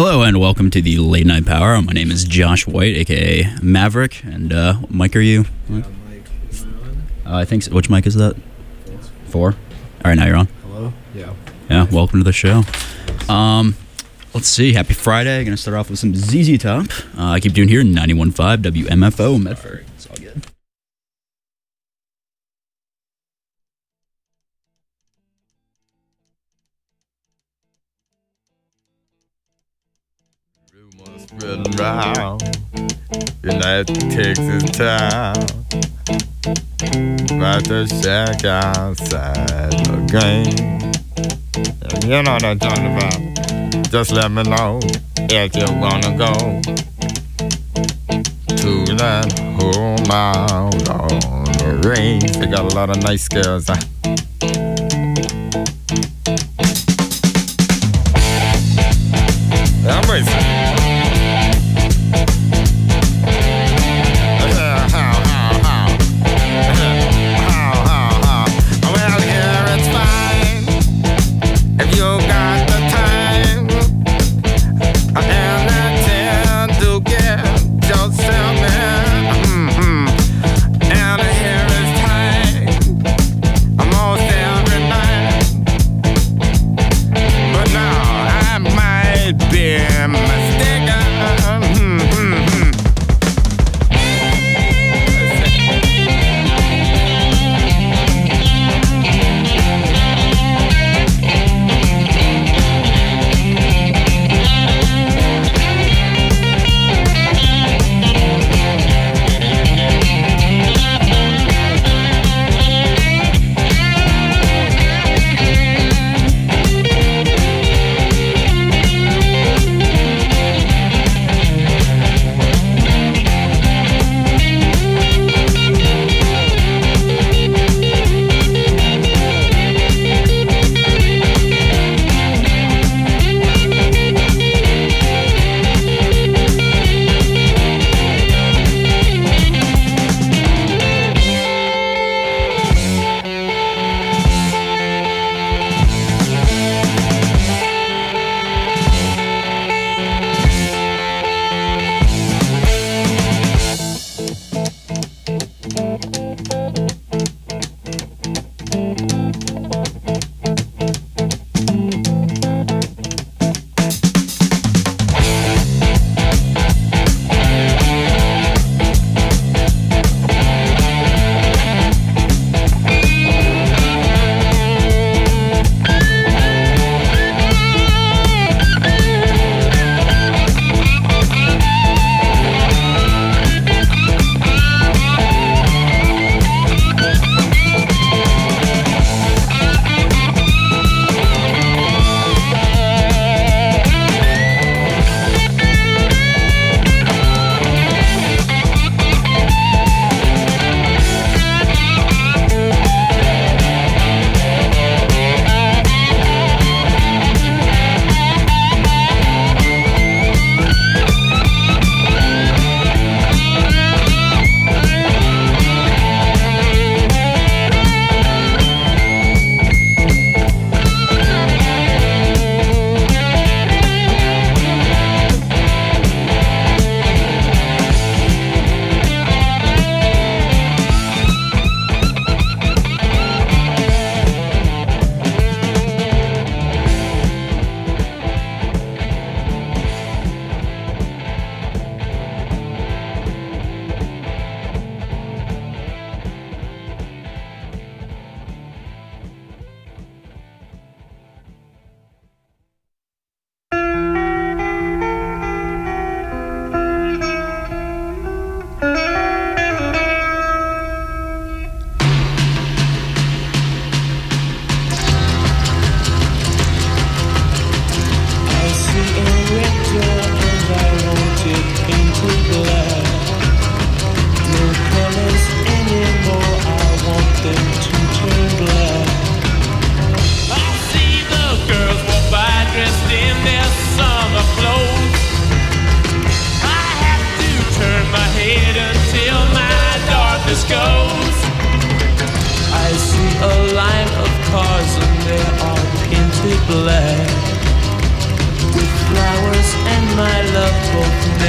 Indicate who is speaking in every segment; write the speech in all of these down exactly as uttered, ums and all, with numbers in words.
Speaker 1: Hello and welcome to the Late Night Power. My name is Josh White, aka Maverick, and uh, what mic are you?
Speaker 2: Yeah, mic. Am I on?
Speaker 1: Uh, I think so. Which mic is that? Four. All right, now you're on.
Speaker 2: Hello? Yeah.
Speaker 1: Yeah, welcome to the show. Um, let's see. Happy Friday. Gonna start off with some Z Z Top. Uh, I keep doing here ninety-one point five W M F O Medford. It's all good.
Speaker 3: Rumors spreading round in that Texas town about the shack outside the game. And you know what I'm talking about. Just let me know if you wanna go to that home out on the range. They got a lot of nice girls. Huh? I'm racing.
Speaker 4: Down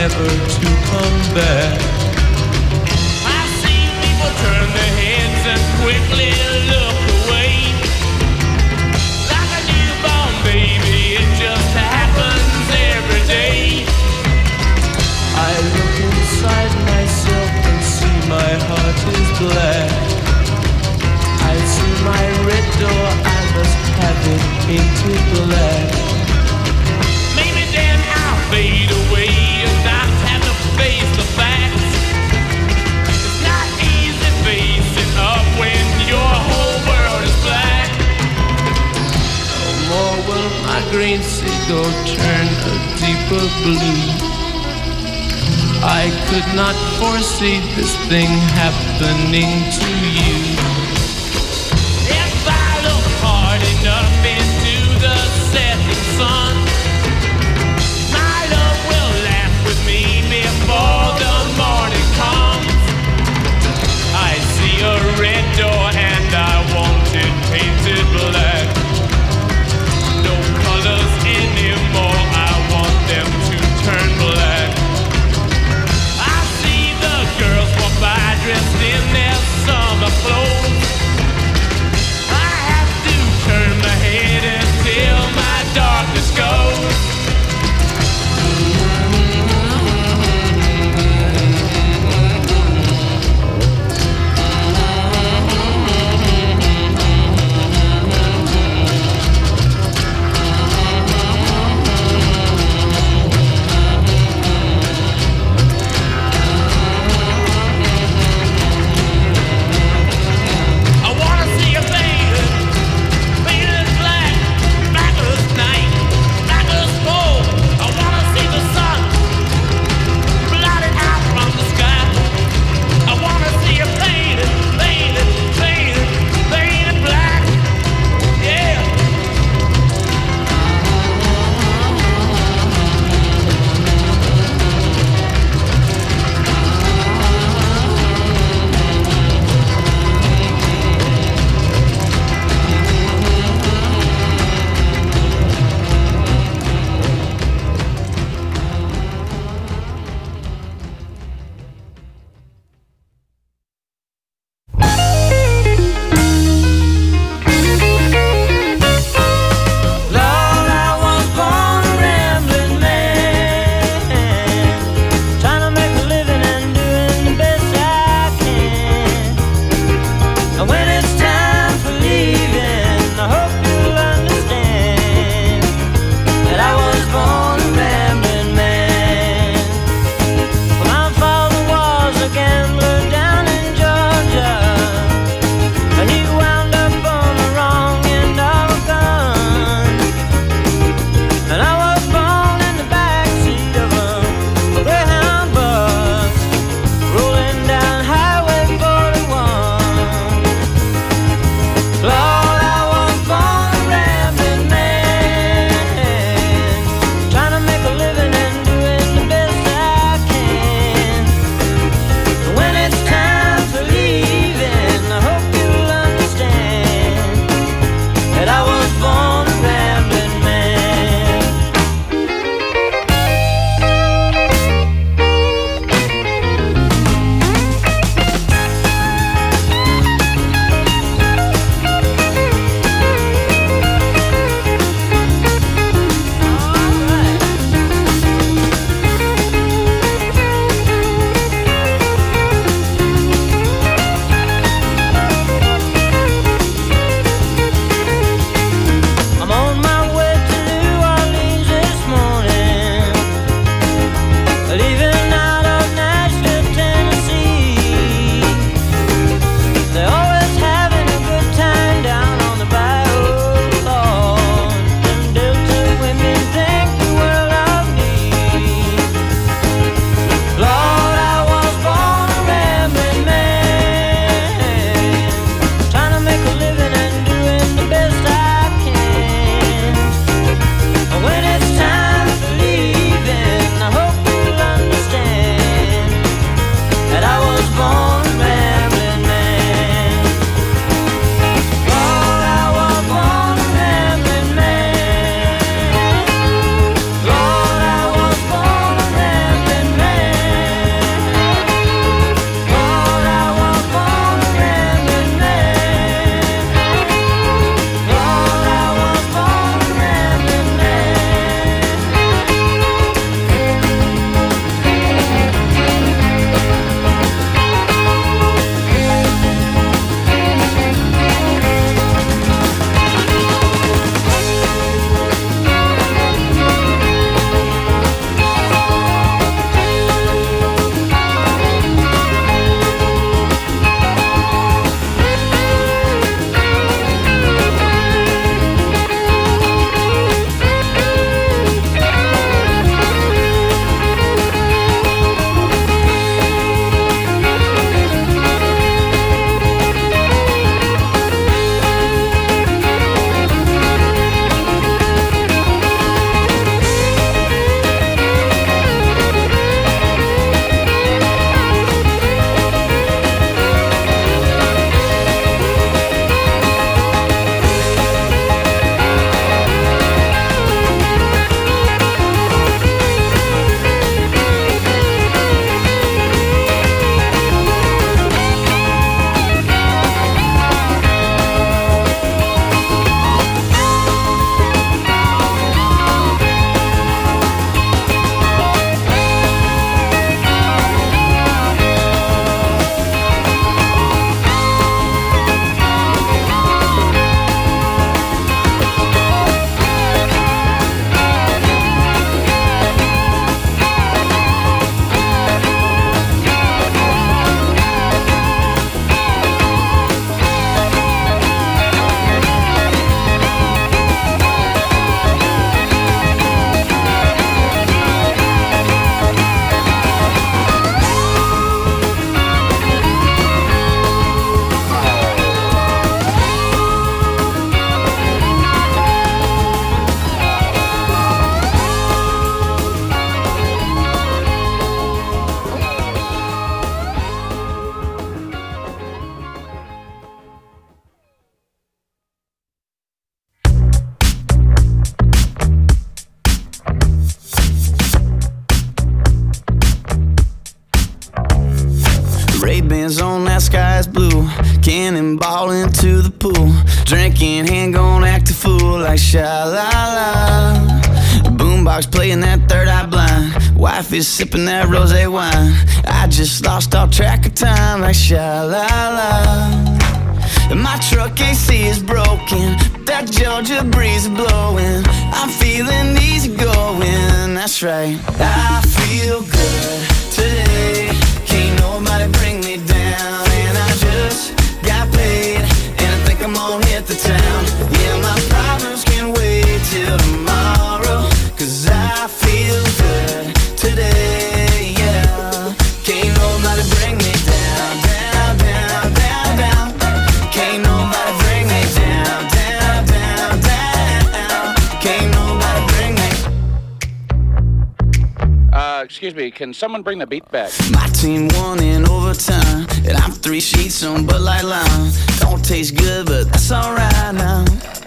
Speaker 4: never to come back. I see people turn their heads and quickly look away. Like a newborn baby, it just happens every day. I look inside myself and see my heart is black. I see my red door, I must have it painted black. Maybe then I'll fade away and not have to face the facts. It's not easy facing up when your whole world is black. No more will my green seagull turn a deeper blue. I could not foresee this thing happening to you. If I look hard enough into the setting sun, my love will laugh with me before the morning comes. I see a red door and I want it painted black. No colors anymore, I want them to turn black. Girls walk by dressed in their summer clothes.
Speaker 5: hands on that sky's blue. Cannonball into the pool. Drinking, hand gon' act a fool like sha-la-la. Boombox playing that third eye blind. Wife is sipping that rosé wine. I just lost all track of time like sha-la-la. My truck A C is broken, that Georgia breeze is blowing. I'm feeling easy going, that's right. I feel good today. Can't nobody bring me down. And I just got paid, and I think I'm gonna hit the town. Yeah, my problems can wait till tomorrow, cause I feel good today, yeah. Can't nobody bring me down, down, down, down, down. Can't nobody bring me down, down, down, down. Can't nobody bring me.
Speaker 6: Uh, excuse me, can someone bring the beat back?
Speaker 5: My team won in overtime, and I'm three sheets on Bud Light Lime. Don't taste good, but that's alright now.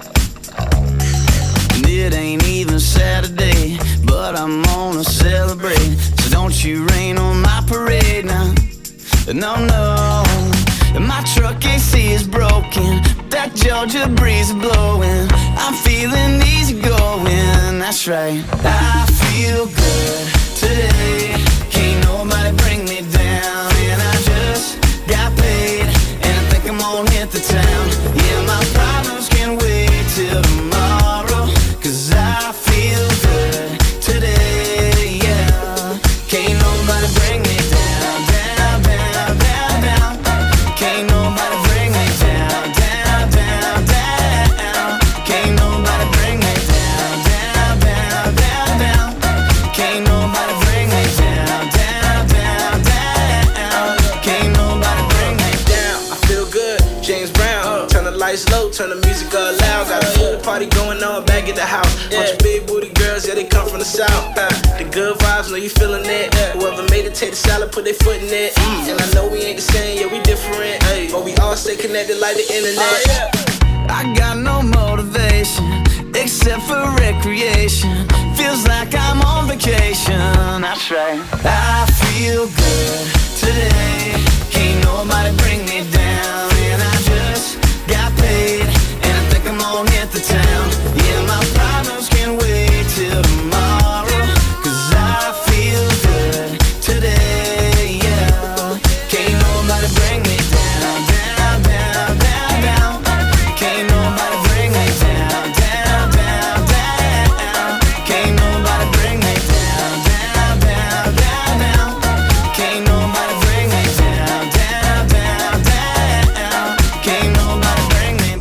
Speaker 5: And it ain't even Saturday, but I'm gonna celebrate. So don't you rain on my parade now. No, no. And my truck A C is broken, that Georgia breeze is blowing. I'm feeling easy going, that's right. I feel good today. Can't nobody bring me down. And I just got paid, and I think I'm gonna hit the town. Yeah, my problems can wait till tomorrow, cause I feel good today, yeah. Can't nobody bring me down, down, down, down, down. Can't nobody bring me down, down, down, down. Can't nobody bring me down, down, down, down, down. Can't nobody bring me down, down, down, down. Can't nobody bring me down.
Speaker 7: I feel good, James Brown. Turn the lights low, turn the music up loud. Got a full party going on back at the house. Bunch of big booty girls, yeah, they come from the south. Uh, the good vibes, know you feeling it. Whoever made it, take the salad, put their foot in it. Mm. And I know we ain't the same, yeah, we different. But we all stay connected like the internet.
Speaker 5: I got no motivation except for recreation. Feels like I'm on vacation, that's right. I feel good today. Can't nobody bring me down. And I just got paid, and I think I'm gonna hit the town. Yeah, my problems can wait till tomorrow, cause I feel good today, yeah. Can't nobody bring me down, down, down, down, down. Can't nobody bring me down, down, down, down. Can't nobody bring me down, down, down, down, down. Can't nobody bring me down, down, down, down. Can't nobody bring me.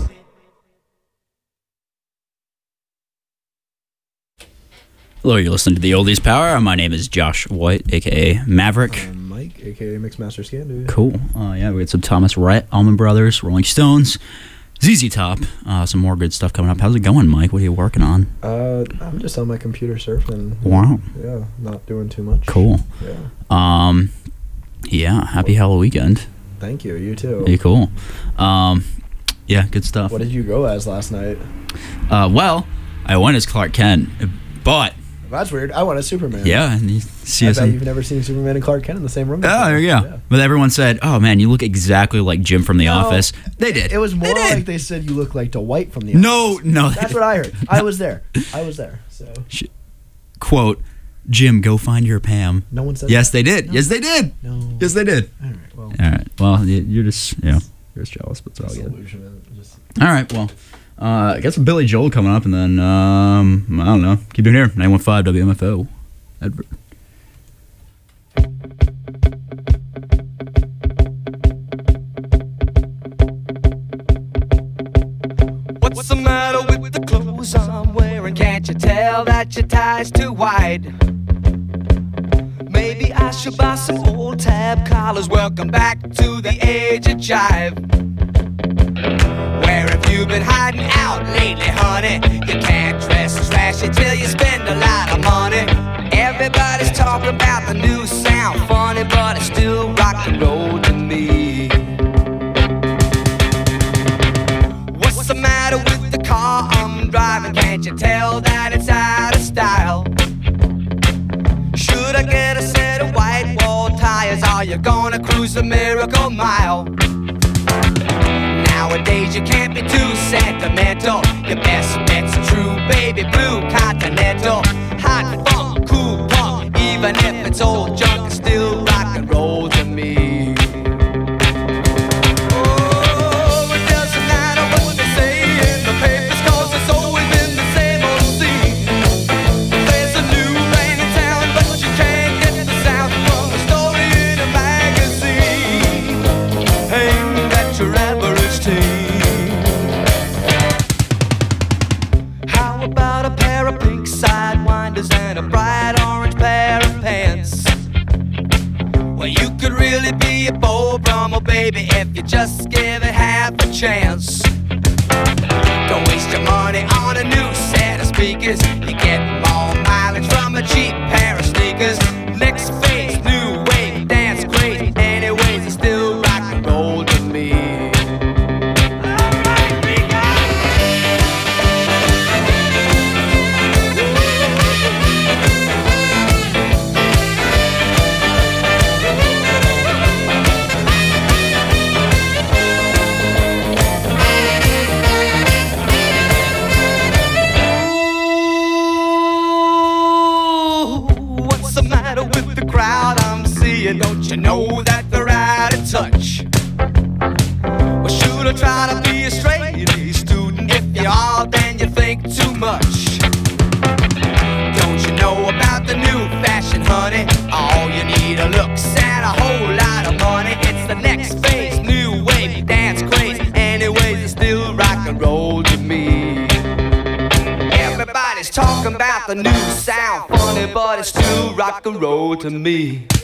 Speaker 1: Hello, you're listening to the Oldies Power. My name is Josh White, aka Maverick.
Speaker 2: I'm Mike, aka Mixmaster Scan, dude.
Speaker 1: Cool. Uh, yeah, we had some Thomas Rhett, Allman Brothers, Rolling Stones, Z Z Top. Uh, some more good stuff coming up. How's it going, Mike? What are you working on?
Speaker 2: Uh, I'm just on my computer surfing.
Speaker 1: Wow.
Speaker 2: Yeah, not doing too much.
Speaker 1: Cool.
Speaker 2: Yeah.
Speaker 1: Um, yeah. Happy Halloween weekend.
Speaker 2: Thank you. You too.
Speaker 1: Pretty cool. Um, yeah, good stuff.
Speaker 2: What did you go as last night?
Speaker 1: Uh, well, I went as Clark Kent, but
Speaker 2: That's weird. I went as Superman.
Speaker 1: yeah, and you see
Speaker 2: I
Speaker 1: us.
Speaker 2: bet
Speaker 1: in-
Speaker 2: you've never seen Superman and Clark Kent in the same room.
Speaker 1: Oh,
Speaker 2: before.
Speaker 1: there you go.
Speaker 2: Yeah.
Speaker 1: But everyone said, "Oh man, you look exactly like Jim from The
Speaker 2: No,
Speaker 1: Office." They did.
Speaker 2: It was more
Speaker 1: They did.
Speaker 2: like they said you look like Dwight from the.
Speaker 1: No,
Speaker 2: Office.
Speaker 1: no.
Speaker 2: That's what I heard. I was there. I was there. So
Speaker 1: Quote, "Jim, go find your Pam."
Speaker 2: no one said.
Speaker 1: Yes,
Speaker 2: that.
Speaker 1: they did.
Speaker 2: No.
Speaker 1: Yes, they did.
Speaker 2: No.
Speaker 1: Yes, they did.
Speaker 2: All right. Well.
Speaker 1: All right. Well, y- you're just, yeah, you're just jealous, but it's all good.
Speaker 2: Disillusionment, just-
Speaker 1: All right. Well, uh, I got some Billy Joel coming up, and then um, I don't know. Keep doing here. nine one five W M F O. Edward.
Speaker 8: What's the matter with the clothes I'm wearing? Can't you tell that your tie's too wide? Maybe I should buy some old tab collars. Welcome back to the age of jive. Where have you been hiding out lately, honey? You can't dress as flashy till you spend a lot of money. Everybody's talking about the new sound, funny, but it's still rock and roll to me. What's the matter with the car I'm driving? Can't you tell that it's out of style? Should I get a set of white wall tires? Are you you're gonna cruise the Miracle Mile. Nowadays you can't be too sentimental. Your best bet's a true baby blue Continental. Hot funk, cool punk, even if it's old junk, it's still rock and roll to me. Oh, it doesn't matter what they say in the papers, 'cause it's always been the same old scene. There's a new band in town, but you can't get the sound from a story in a magazine aimed at your average teen. How about a pair of pink sidewinders and a bright orange pair of pants? Well, you could really be a Beau Brummel, baby, if you just give it half a chance. Don't waste your money on a new set of speakers. You get more mileage from a cheap pair of sneakers. Next phase, new wave, dance crazy. Anyways, it's still rock and roll to me. What's the matter with the crowd I'm seeing? Don't you know that they're out of touch? Well, should I try to be a straight A student? If you are, then you think too much. Don't you know about the new fashion, honey? All you need are looks and a whole lot of money. It's the next phase, new wave, dance craze. Anyways, it's still rock and roll to me. Everybody's talking about the new sound, funny, but it's still rock and roll to me.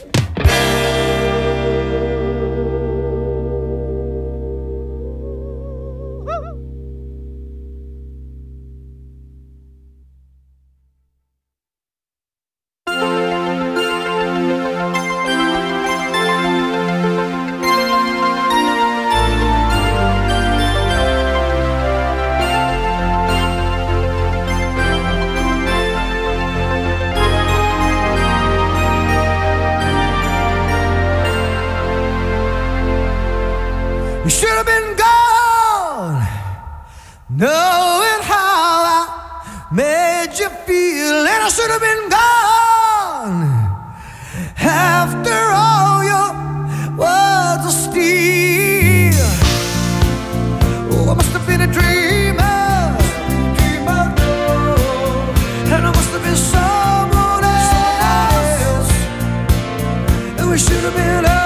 Speaker 9: You should have been gone, knowing how I made you feel, and I should have been gone after all your words of steel. Oh, I must have been a dreamer, dreamer, oh, and I must have been someone else, and we should have been over.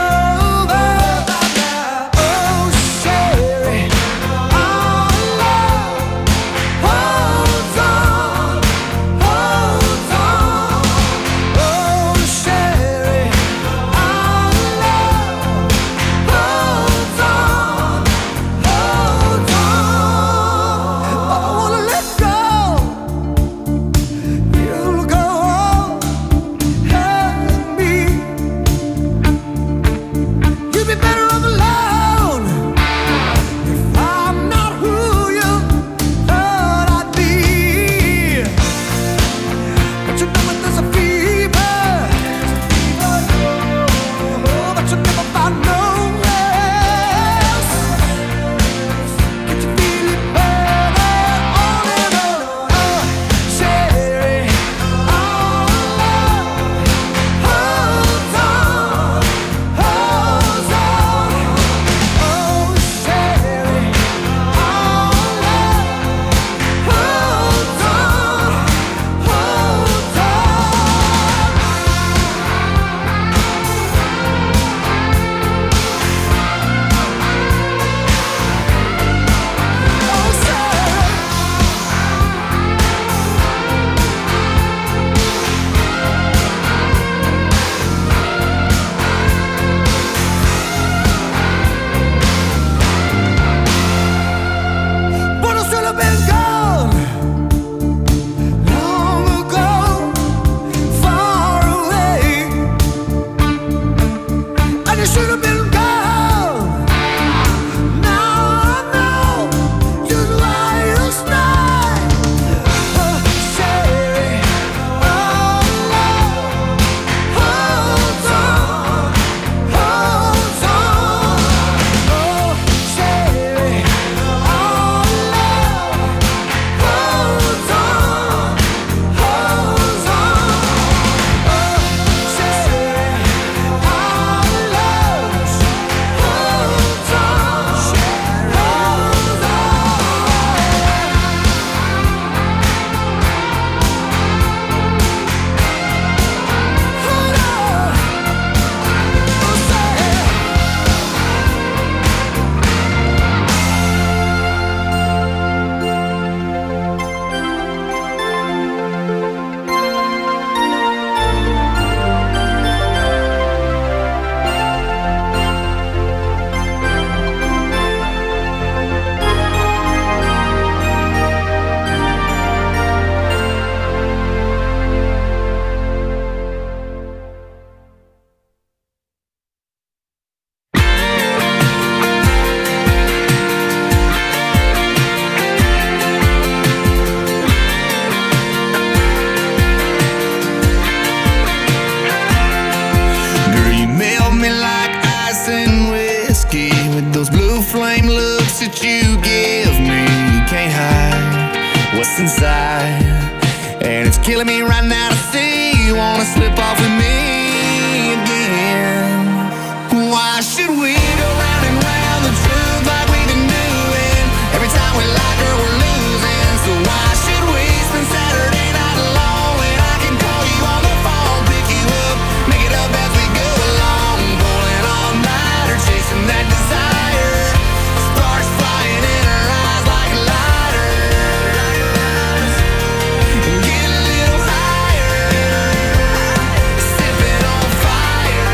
Speaker 5: telling me right now to see you wanna slip off with me again. Why should we go round and round the truth like we've been doing? Every time we like her, we're losing. So why should we spend Saturday night alone when I can call you on the phone, pick you up, make it up as we go along, pulling all nighter, chasing that desire, sparks flying in her eyes like lighters. Get a little higher, sipping on fire.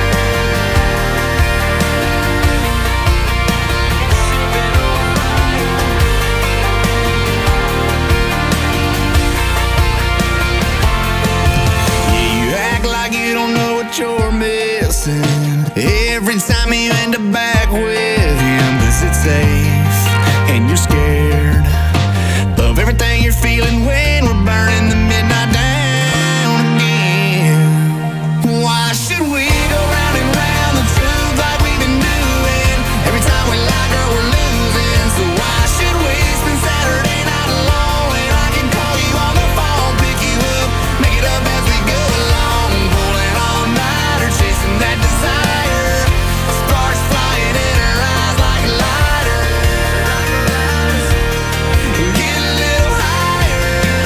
Speaker 5: You act like you don't know what you're missing every time you end up back with him, 'cause it's safe and you're scared of everything you're feeling when we're burning the midnight down again. Why should we go round and round the truth like we've been doing? Every time we like her, we're losing. So why should we spend Saturday night alone when I can call you on the phone, pick you up, make it up as we go along, pulling all nighter, chasing that desire, sparks flying in her eyes like lighters. Get a little higher,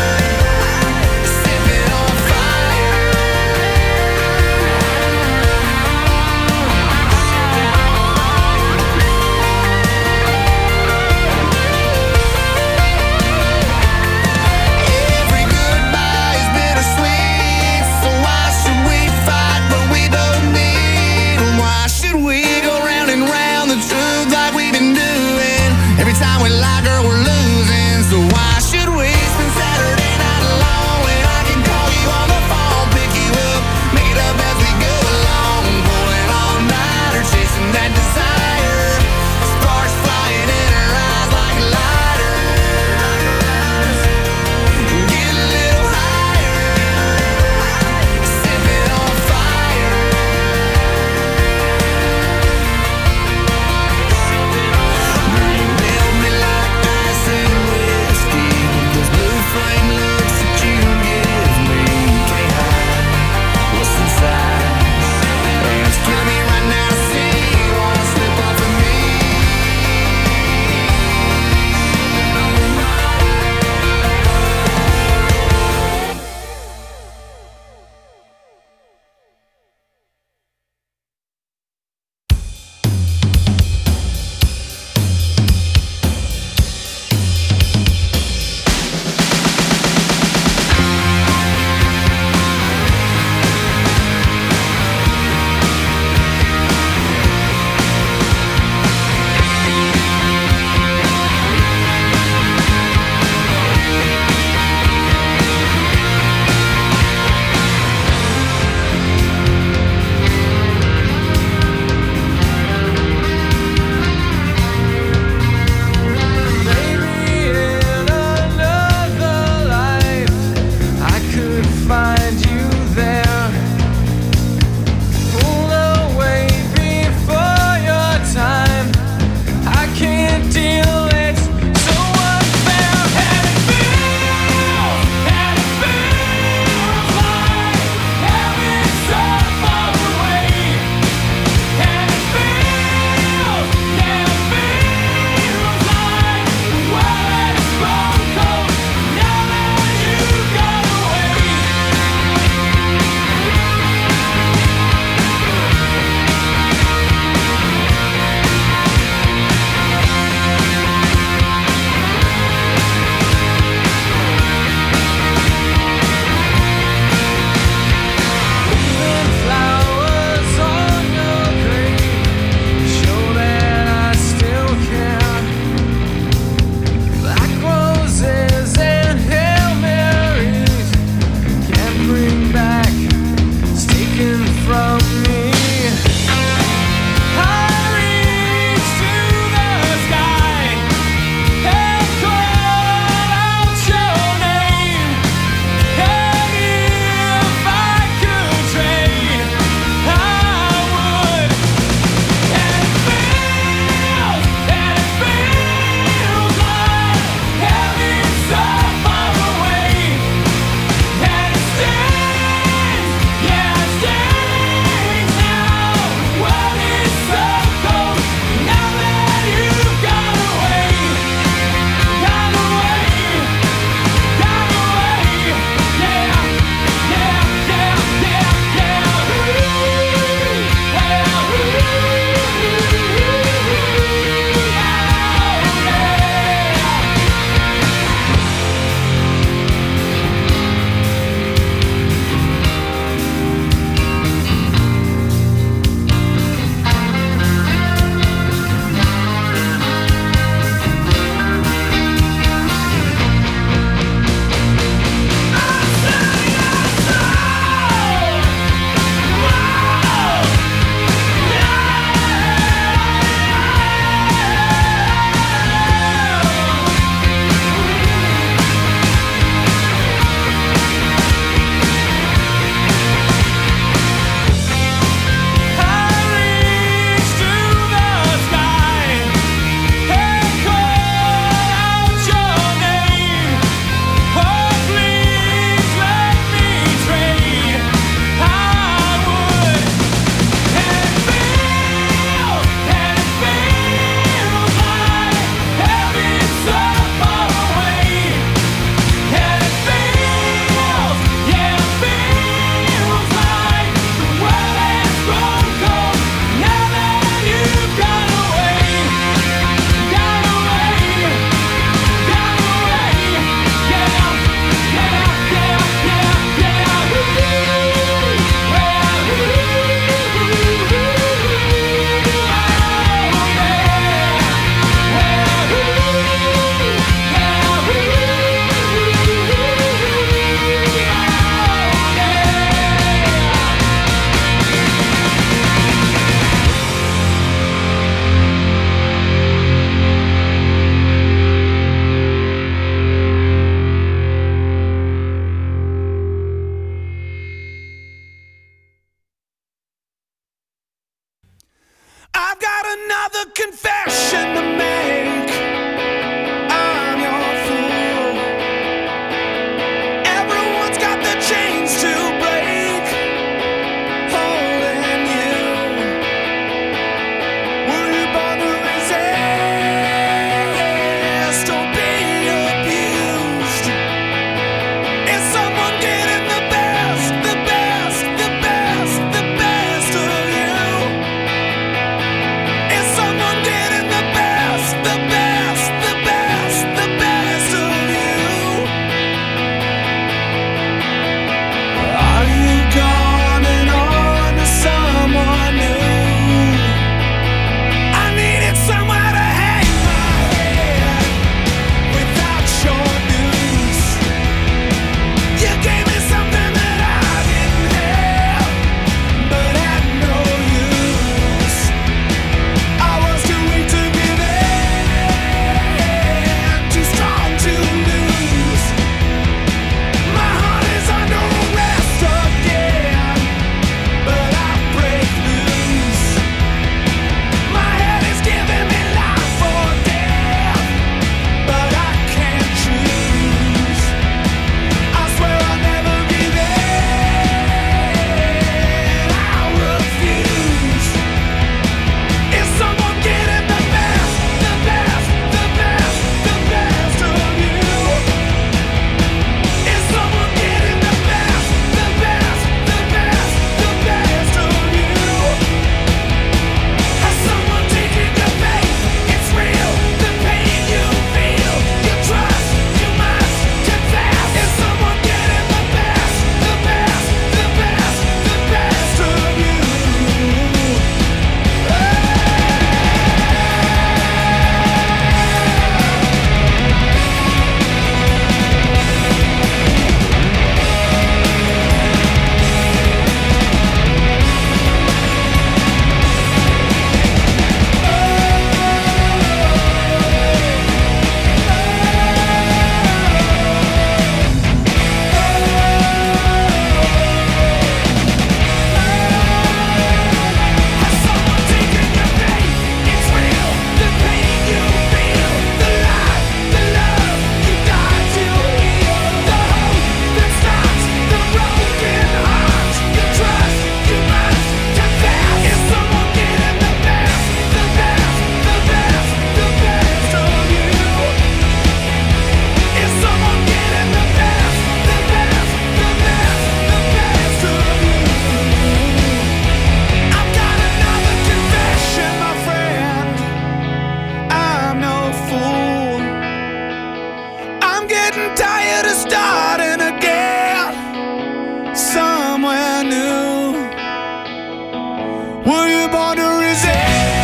Speaker 9: Were you born to resist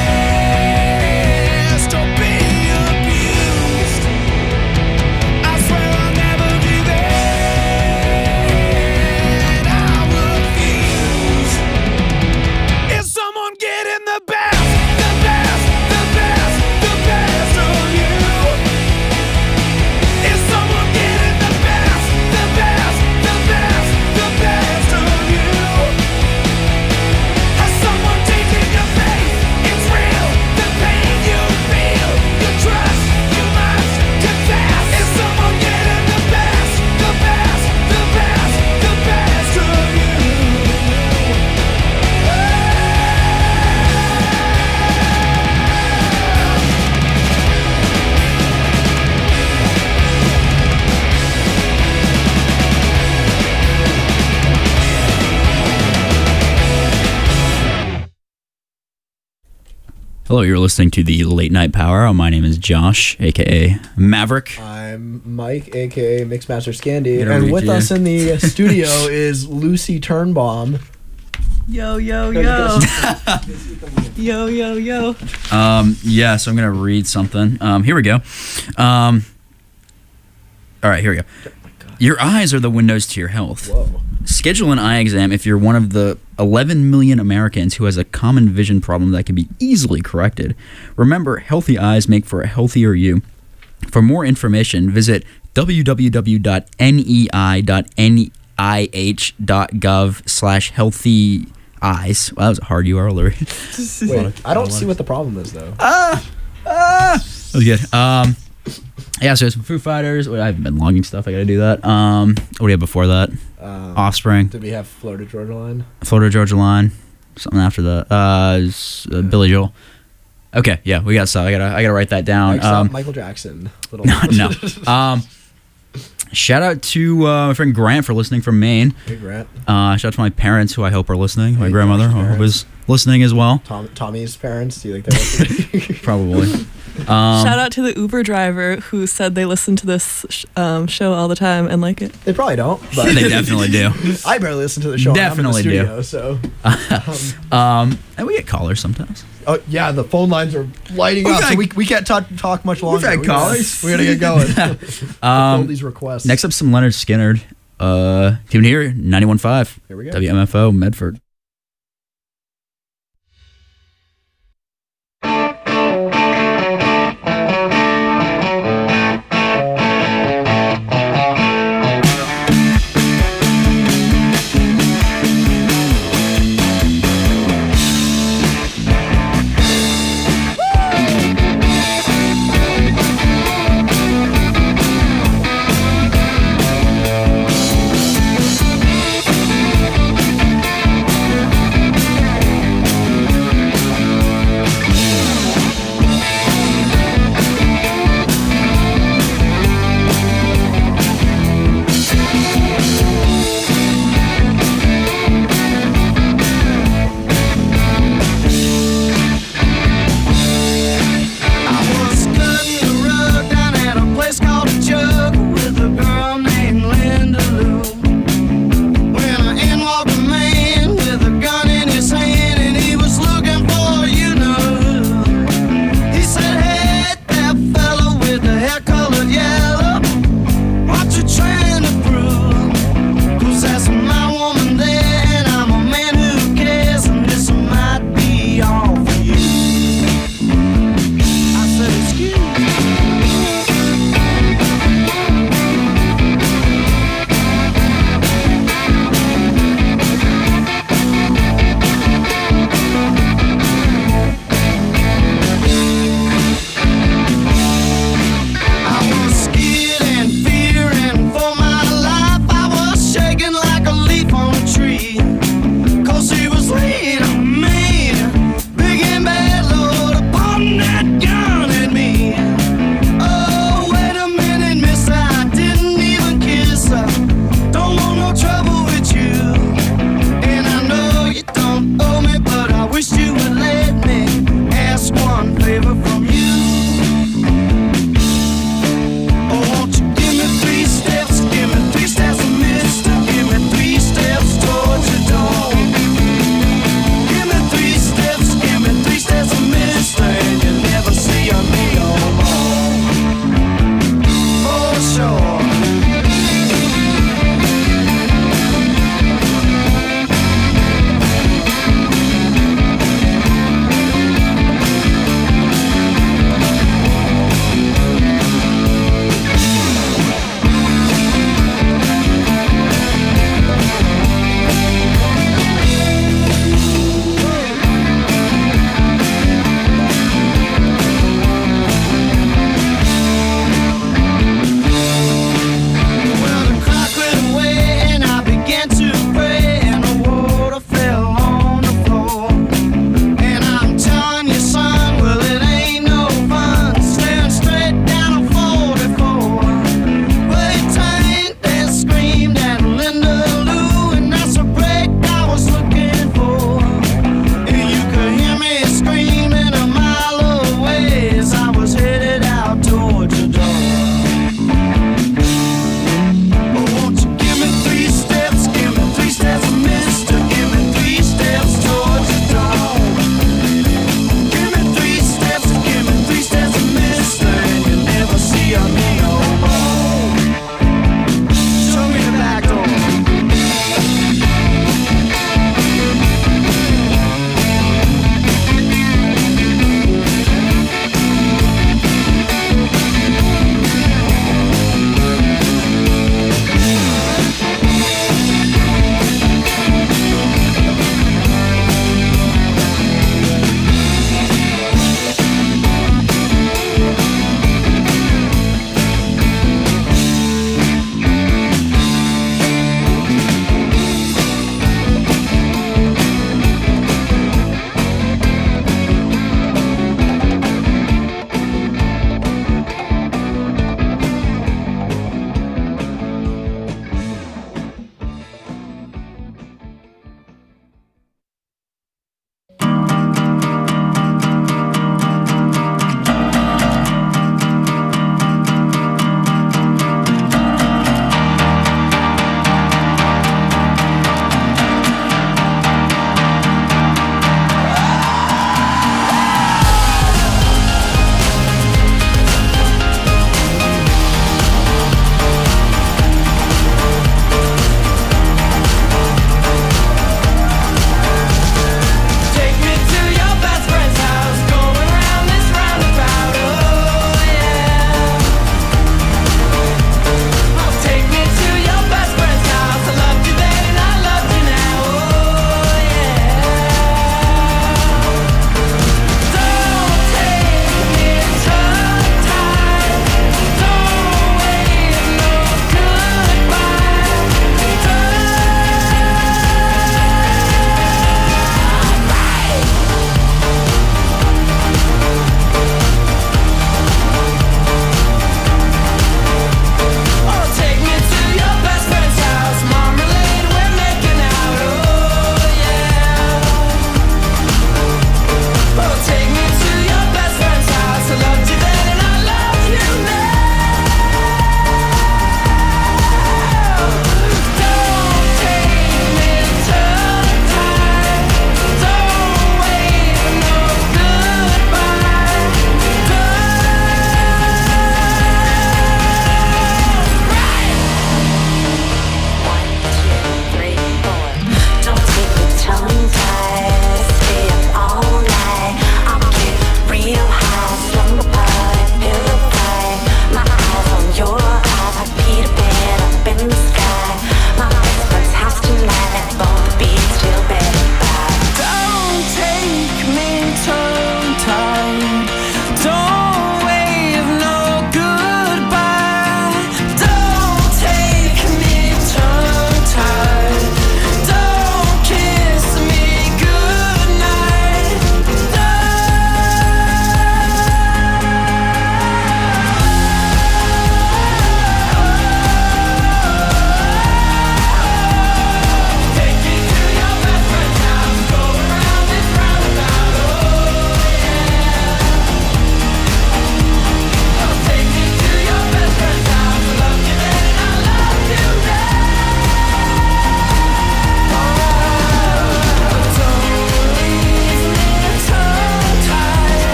Speaker 9: or be abused? I swear I'll never give in. I refuse. Is someone getting the best, the best, the best, the best of you? Is someone getting the best, the best, the best, the best of you? Has someone taken your faith? It's real. The pain you feel, you trust, you must confess. Is someone getting the best, the best, the best, the best of you?
Speaker 1: Hello, you're listening to the Late Night Power Hour. My name is Josh, aka Maverick.
Speaker 2: I'm Mike, aka Mixmaster Scandy,
Speaker 1: Gonna
Speaker 2: and
Speaker 1: read
Speaker 2: with
Speaker 1: you.
Speaker 2: us in the studio is Lucy Turnbaum.
Speaker 10: Yo, yo, yo. yo, yo, yo.
Speaker 1: Um, yeah, so I'm gonna read something. Um, here we go. Um, all right, here we go. Your eyes are the windows to your health.
Speaker 2: Whoa.
Speaker 1: Schedule an eye exam if you're one of the eleven million Americans who has a common vision problem that can be easily corrected. Remember, healthy eyes make for a healthier you. For more information, visit w w w dot n e i dot n i h dot gov slash healthy eyes. Well, that was a hard U R L to read.
Speaker 2: Wait, I don't see what the problem is though.
Speaker 1: Ah, ah. That was good. Um, yeah, so some Foo Fighters. Wait, I haven't been logging stuff. I gotta do that. Um, what do we have before that?
Speaker 2: Um,
Speaker 1: Offspring.
Speaker 2: Did we have Florida Georgia Line?
Speaker 1: Florida Georgia Line. Something after that. Uh, s- uh, Billy Joel. Okay, yeah, we got stuff. I gotta, I gotta write that down.
Speaker 2: Next up,
Speaker 1: Um,
Speaker 2: Michael Jackson. Little
Speaker 1: no, no. Um, shout out to uh, my friend Grant for listening from Maine.
Speaker 2: Hey, Grant.
Speaker 1: Uh, shout out to my parents who I hope are listening. My
Speaker 2: Hey,
Speaker 1: grandmother
Speaker 2: Josh's
Speaker 1: who I hope
Speaker 2: parents.
Speaker 1: is listening as well.
Speaker 2: Tom, Tommy's parents. Do you think they're listening?
Speaker 1: Probably. Um,
Speaker 10: Shout out to the Uber driver who said they listen to this sh- um, show all the time and like it.
Speaker 2: They probably don't. But
Speaker 1: They definitely do.
Speaker 2: I barely listen to the show.
Speaker 1: Definitely
Speaker 2: I'm in
Speaker 1: do.
Speaker 2: the studio, So.
Speaker 1: Um, and we get callers sometimes.
Speaker 2: Oh yeah, the phone lines are lighting
Speaker 1: We've
Speaker 2: up,
Speaker 1: had-
Speaker 2: so we, we can't talk, talk much longer.
Speaker 1: had
Speaker 2: We gotta-
Speaker 1: callers.
Speaker 2: We gotta get going.
Speaker 1: Um,
Speaker 2: Fill these requests.
Speaker 1: Next up, some Leonard Skinner. Uh, tune here, ninety-one point five.
Speaker 2: Here we go.
Speaker 1: W M F O, Medford.
Speaker 9: Thank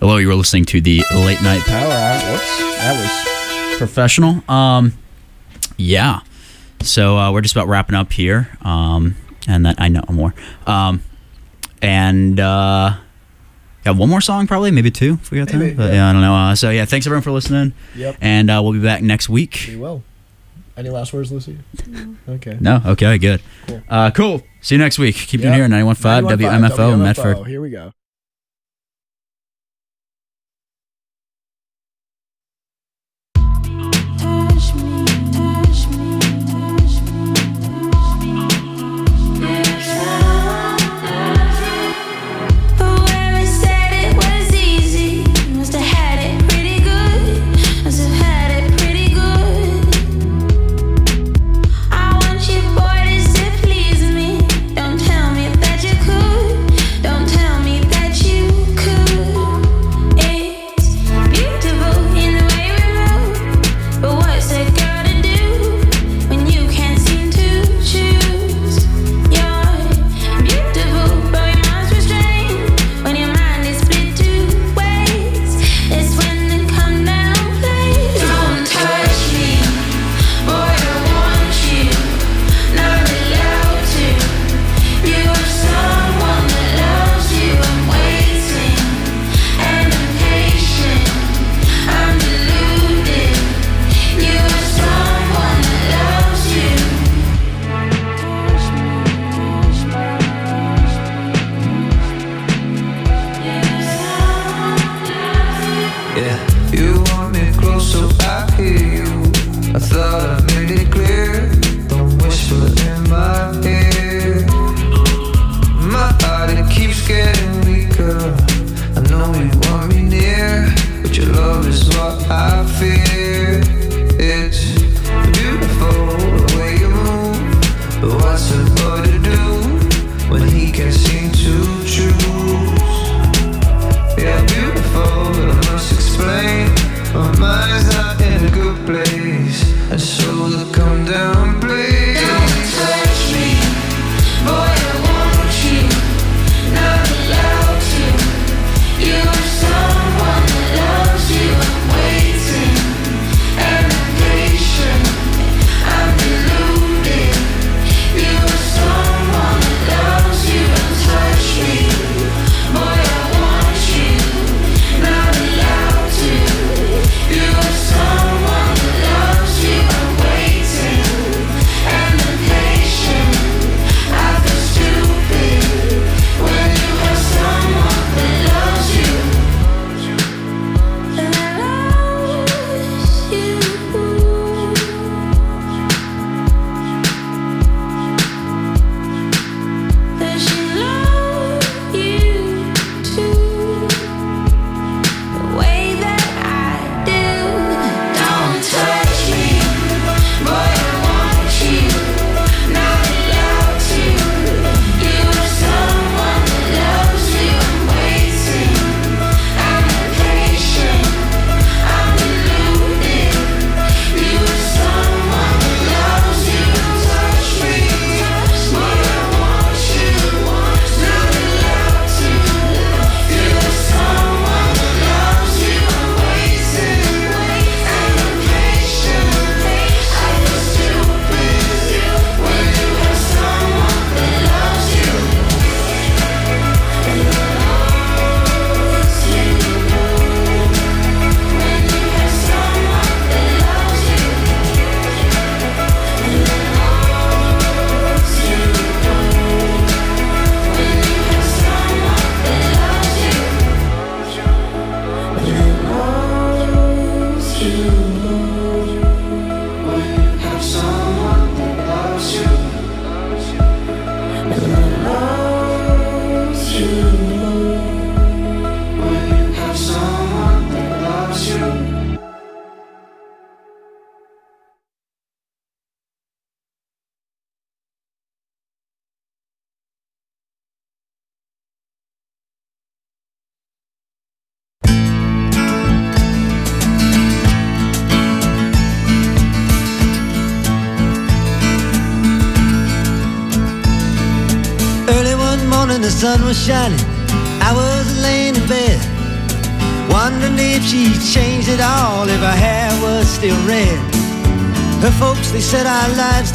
Speaker 1: Hello, you were listening to the Late Night Power Hour. Whoops, that was professional. Um, yeah. So uh, we're just about wrapping up here. Um, and then I know more. Um, and uh, got one more song, probably, maybe two, if we got time.
Speaker 2: Maybe,
Speaker 1: But
Speaker 2: yeah.
Speaker 1: yeah, I don't know. Uh, so yeah, thanks everyone for listening.
Speaker 2: Yep.
Speaker 1: And uh, we'll be back next week.
Speaker 2: We will. Any last words, Lucy? Okay.
Speaker 1: No? Okay, good.
Speaker 2: Cool.
Speaker 1: Uh, cool. See you next week. Keep
Speaker 2: Yep.
Speaker 1: it here, ninety-one point five W M F O, Medford.
Speaker 2: Here we go.
Speaker 11: Whoever said it was easy must have had it pretty good. Must have had it pretty good. I want you boys to please me. Don't tell me that you could. Don't tell me that you could. It's beautiful in the way we move, but what's a girl to do when you can't seem to choose? You're beautiful, but your mind's restrained. When your mind is split two ways, it's when it come down plays. Don't touch me, boy, I want you, not allowed to. You're someone that loves you. I'm waiting and impatient. I'm deluded. You're someone that loves you.
Speaker 9: Yeah, you want me close so I hear you. I thought I made it clear. Don't whisper in my ear. My heart, it keeps getting weaker. I know you want me near, but your love is what I fear. It's beautiful the way you move, but what's a boy to do when he can't seem to choose? Yeah, beautiful, but I must explain. My mind's not in a good place, and so they'll come down, please.
Speaker 11: Don't touch me, boy, I want you, not allowed to. You're someone that loves you. I'm waiting and impatient. I'm deluded. You're someone that loves you. Don't touch me, boy, I want you, not allowed to. You're someone that loves you. I'm waiting and impatient. I feel stupid when you have someone that loves you. And I loves you. Does she love you too? The way that I do. Don't touch me, boy, I want you, not allowed to. You're someone that loves you. I'm waiting, I'm impatient, I'm deluded. You're someone that loves you. Don't touch me, boy, I want you, not allowed to. You're someone that loves you. I'm waiting and impatient. I feel stupid when you have someone that loves you. And loves you. When you have someone that loves you. And loves you. When you have someone that loves you. And loves you. When you have someone that loves you. And loves you. When you have someone that loves you.
Speaker 9: Early one morning the sun was shining. I was laying in bed, wondering if she changed it all, if her hair was still red. Her folks, they said our lives